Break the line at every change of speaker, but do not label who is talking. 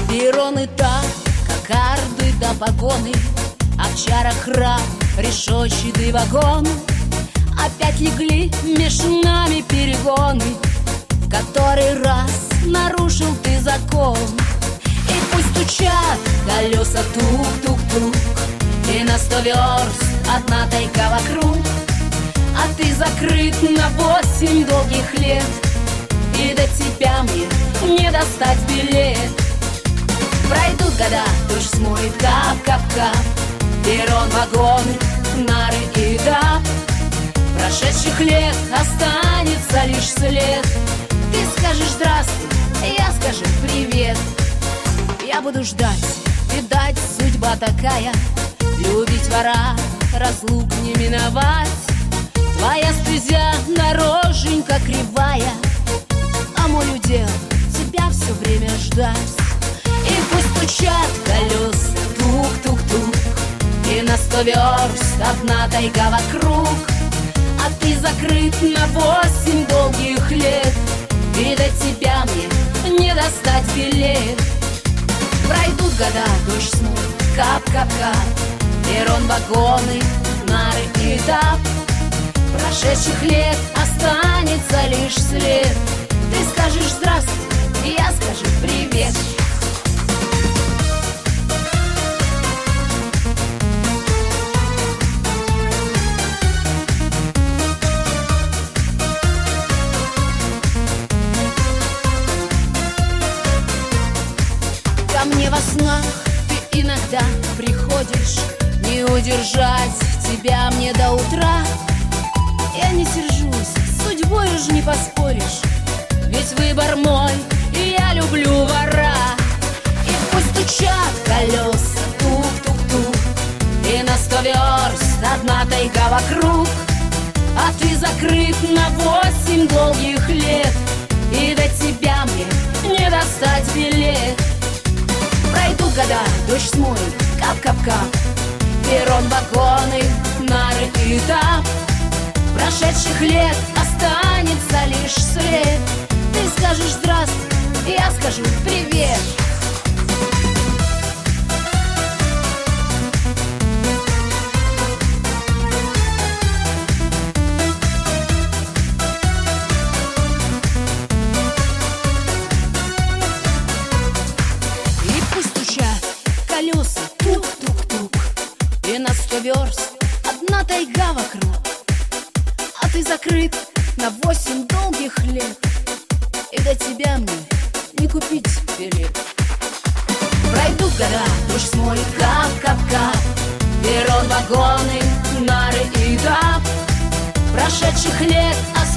Перроны так, кокарды да погоны, овчара храм, решетчатый вагон. Опять легли меж нами перегоны, в который раз нарушил ты закон. И пусть стучат колеса тук-тук-тук, и на 100 верст одна тайга вокруг, а ты закрыт на 8 долгих лет, и до тебя мне не достать билет. Пройдут года, дождь смоет кап-кап-кап, перрон, вагоны, нары и этап. Прошедших лет останется лишь след. Ты скажешь здравствуй, я скажу привет. Я буду ждать, видать, судьба такая, любить вора, разлук не миновать. Твоя стезя дороженька кривая, а мой удел тебя все время ждать. И пусть стучат колеса тук-тук-тук, и на 100 верст одна тайга вокруг, а ты закрыт на 8 долгих лет, и до тебя мне не достать билет. Пройдут года, дождь смоет кап-кап-кап, перрон, вагоны, нары и этап. Прошедших лет останется лишь след. Ты скажешь здравствуй, я скажу привет. Ко мне во снах ты иногда приходишь, не удержать тебя мне до утра. Я не сержусь, с судьбой уж не поспоришь, ведь выбор мой, и я люблю вора. И пусть стучат колеса тук-тук-тук, и на 100 верст одна тайга вокруг, а ты закрыт на 8 долгих лет, и до тебя мне не достать билет. Пройдут года, дождь смоет кап-кап-кап, перрон, вагоны, нары и этап. Прошедших лет останется лишь след. Ты скажешь здравствуй, я скажу привет. И пусть стучат колеса тук-тук-тук, и на 100 верст одна тайга вокруг, а ты закрыт на 8 долгих лет, и до тебя мне не купить билет. Пройдут года, дождь смоет кап-кап-кап, перрон, вагоны, нары и этап. Прошедших лет